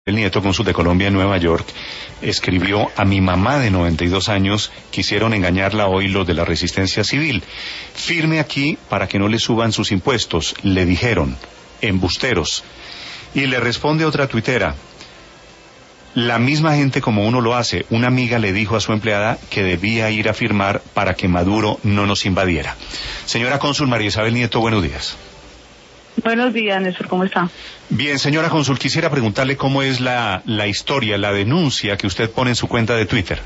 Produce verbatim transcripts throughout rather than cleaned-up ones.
El nieto cónsul de Colombia en Nueva York escribió: a mi mamá de noventa y dos años quisieron engañarla hoy los de la resistencia civil. Firme aquí para que no le suban sus impuestos, le dijeron, embusteros. Y le responde otra tuitera: la misma gente como uno lo hace. Una amiga le dijo a su empleada que debía ir a firmar para que Maduro no nos invadiera. Señora cónsul María Isabel Nieto, buenos días. Buenos días, Néstor, ¿cómo está? Bien, señora cónsul, quisiera preguntarle cómo es la, la historia, la denuncia que usted pone en su cuenta de Twitter.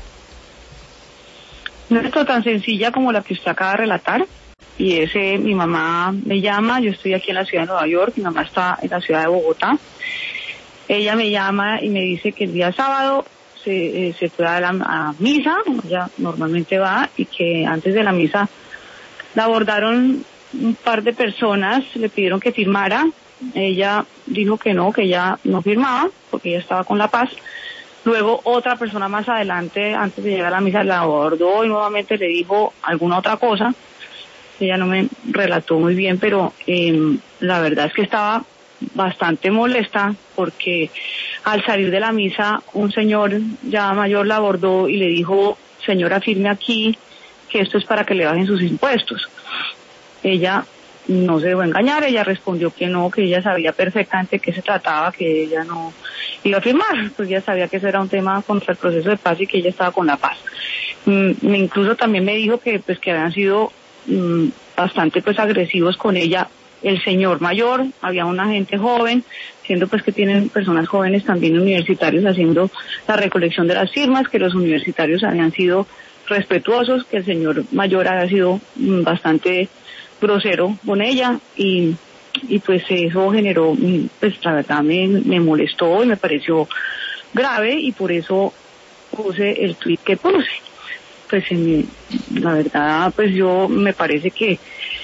No es tan sencilla como la que usted acaba de relatar, y ese, mi mamá me llama, yo estoy aquí en la ciudad de Nueva York, mi mamá está en la ciudad de Bogotá. Ella me llama y me dice que el día sábado se, eh, se fue a la a misa, ella normalmente va, y que antes de la misa la abordaron un par de personas, le pidieron que firmara. Ella dijo que no, que ella no firmaba, porque ella estaba con La Paz. Luego otra persona más adelante, antes de llegar a la misa, la abordó y nuevamente le dijo alguna otra cosa. Ella no me relató muy bien, pero eh, la verdad es que estaba bastante molesta, porque al salir de la misa un señor ya mayor la abordó y le dijo: señora, firme aquí, que esto es para que le bajen sus impuestos. Ella no se dejó engañar, ella respondió que no, que ella sabía perfectamente de qué se trataba, que ella no iba a firmar, pues ella sabía que eso era un tema contra el proceso de paz y que ella estaba con La Paz. Mm, incluso también me dijo que pues que habían sido mm, bastante pues agresivos con ella el señor mayor, había una gente joven, siendo pues que tienen personas jóvenes también universitarios haciendo la recolección de las firmas, que los universitarios habían sido respetuosos, que el señor mayor había sido mm, bastante grosero con ella, y y pues eso generó, pues la verdad me, me molestó y me pareció grave, y por eso puse el tuit que puse. Pues en, la verdad, pues yo me parece que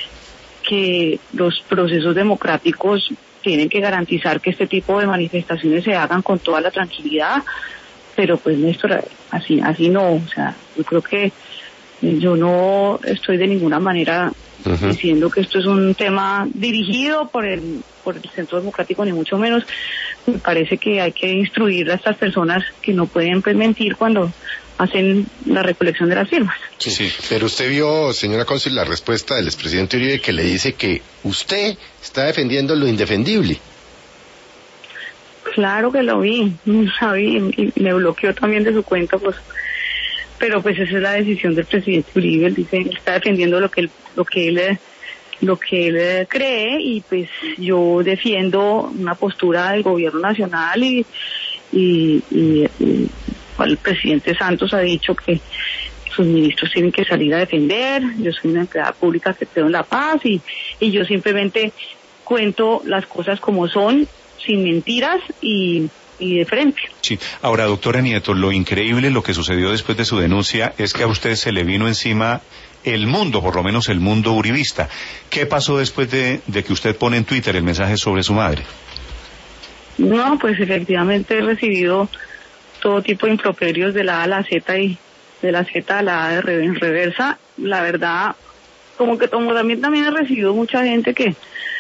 que los procesos democráticos tienen que garantizar que este tipo de manifestaciones se hagan con toda la tranquilidad, pero pues Néstor, así así no, o sea, yo creo que yo no estoy de ninguna manera uh-huh. diciendo que esto es un tema dirigido por el por el Centro Democrático, ni mucho menos. Me parece que hay que instruir a estas personas que no pueden pues mentir cuando hacen la recolección de las firmas. Sí, sí, pero usted vio, señora cónsul, la respuesta del expresidente Uribe, que le dice que usted está defendiendo lo indefendible. Claro que lo vi, lo vi, y me bloqueó también de su cuenta, pues, pero pues esa es la decisión del presidente Uribe. Él dice, él está defendiendo lo que él, lo que él, lo que él cree, y pues yo defiendo una postura del gobierno nacional, y y, y, y el presidente Santos ha dicho que sus ministros tienen que salir a defender. Yo soy una empleada pública que creo en la paz, y, y yo simplemente cuento las cosas como son, sin mentiras y, y de frente. Sí. Ahora, doctora Nieto, lo increíble, lo que sucedió después de su denuncia, es que a usted se le vino encima el mundo, por lo menos el mundo uribista. ¿Qué pasó después de, de que usted pone en Twitter el mensaje sobre su madre? No, pues efectivamente he recibido todo tipo de improperios de la A a la Z, y de la Z a la A de re, en reversa. La verdad, como que como también también he recibido mucha gente que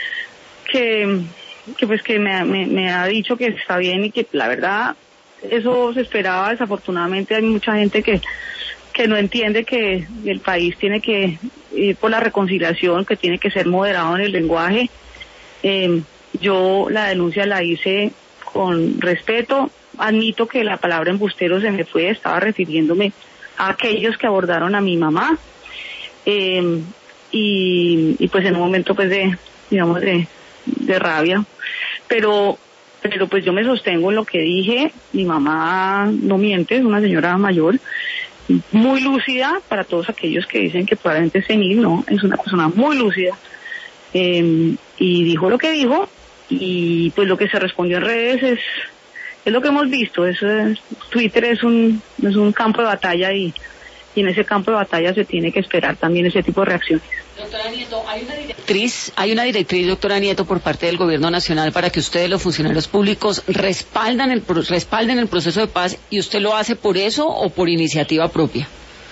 que que pues que me, me, me ha dicho que está bien, y que la verdad eso se esperaba. Desafortunadamente hay mucha gente que que no entiende que el país tiene que ir por la reconciliación, que tiene que ser moderado en el lenguaje. Eh, yo la denuncia la hice con respeto. Admito que la palabra embustero se me fue, estaba refiriéndome a aquellos que abordaron a mi mamá, eh, y, y pues en un momento pues de, digamos, de, de rabia, pero pero pues yo me sostengo en lo que dije. Mi mamá no miente, es una señora mayor, muy lúcida, para todos aquellos que dicen que probablemente es senil, no, es una persona muy lúcida, eh, y dijo lo que dijo, y pues lo que se respondió en redes es Es lo que hemos visto. Eso es, Twitter es un es un campo de batalla, y, y en ese campo de batalla se tiene que esperar también ese tipo de reacciones. Doctora Nieto, hay una directriz, hay una directriz, doctora Nieto, por parte del Gobierno Nacional para que ustedes, los funcionarios públicos, respaldan el respalden el proceso de paz, ¿y usted lo hace por eso o por iniciativa propia?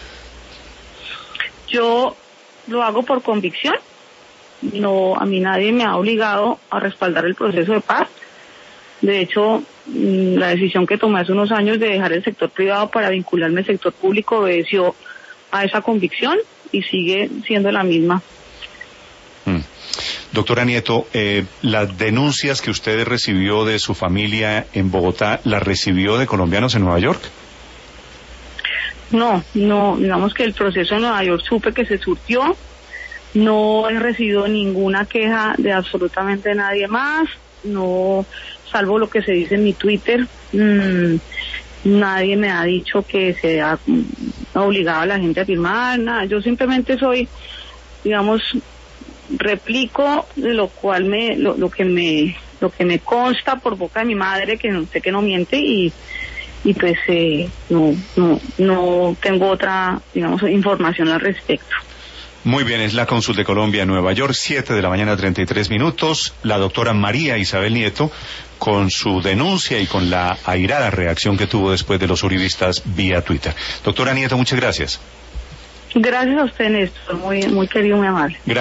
Yo lo hago por convicción. No, a mí nadie me ha obligado a respaldar el proceso de paz. De hecho, la decisión que tomé hace unos años de dejar el sector privado para vincularme al sector público obedeció a esa convicción y sigue siendo la misma. Mm. Doctora Nieto, eh, las denuncias que usted recibió de su familia en Bogotá, ¿las recibió de colombianos en Nueva York? No, no, digamos que el proceso en Nueva York supe que se surtió, no he recibido ninguna queja de absolutamente nadie más, no, salvo lo que se dice en mi Twitter, mmm, nadie me ha dicho que se ha obligado a la gente a firmar, nada, yo simplemente soy, digamos, replico lo cual me, lo, lo que me, lo que me consta por boca de mi madre, que no sé que no miente, y y pues eh, no, no, no tengo otra, digamos, información al respecto. Muy bien, es la Cónsul de Colombia en Nueva York, siete de la mañana, treinta y tres minutos. La doctora María Isabel Nieto, con su denuncia y con la airada reacción que tuvo después de los uribistas vía Twitter. Doctora Nieto, muchas gracias. Gracias a usted, Néstor, muy, muy querido, muy amable. Gracias.